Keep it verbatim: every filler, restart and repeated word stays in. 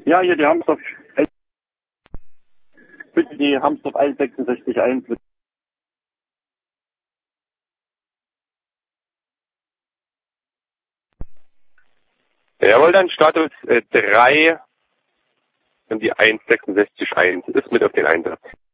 Ja, hier die Hamsdorf. Bitte die Hamsdorf eins sechs sechs eins. Jawohl, dann Status äh, drei und die eins sechs sechs eins ist mit auf den Einsatz.